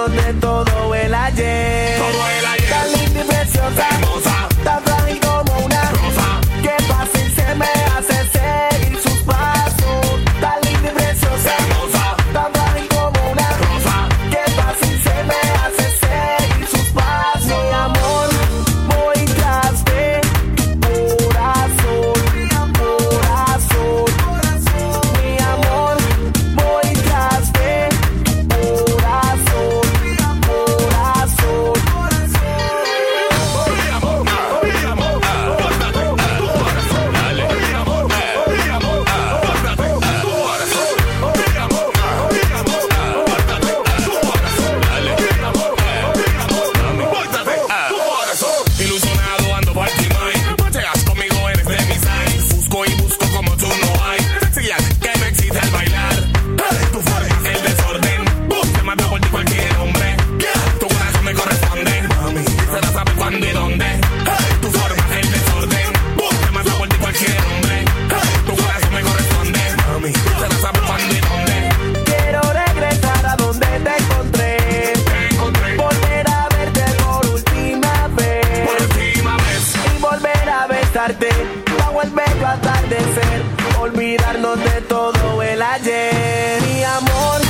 olvidarnos de todo el ayer. Tan linda y preciosa, hermosa, tan frágil como una rosa. Qué fácil se me hace seguir sus pasos. Tan linda y preciosa, hermosa, tan frágil como una rosa. Qué fácil se me hace seguir sus pasos. Mi amor, voy tras de tu corazón, corazón. Mi amor, voy tras de tu corazón, corazón. Ilusionado ando por ti, mãe. Llegas conmigo, eres de mis eyes. Busco y busco como tú no hay. Sexillas que me excita al bailar. Tu forma, el desorden. Te mato por ti cualquier hombre. Tu corazón me corresponde. Mami, se la sabe cuándo y dónde. Tu forma, el desorden. Te mato por ti cualquier hombre. Tu corazón me corresponde. Mami, se la sabe cuándo y dónde. Quiero regresar a donde te encontré. Volver a verte por última vez. Por última vez. Y volver a besarte bajo el bello atardecer. Olvidarnos de todo el ayer. Mi amor,